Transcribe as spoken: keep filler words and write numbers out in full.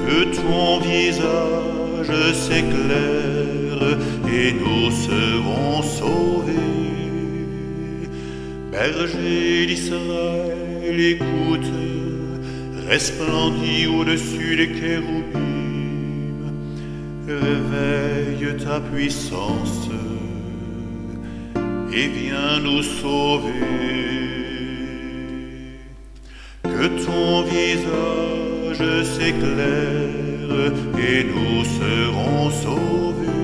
que ton visage s'éclaire et nous serons sauvés. Berger d'Israël, écoute, resplendis au-dessus des kéroubim, réveille ta puissance et viens nous sauver. Que ton visage s'éclaire et nous serons sauvés.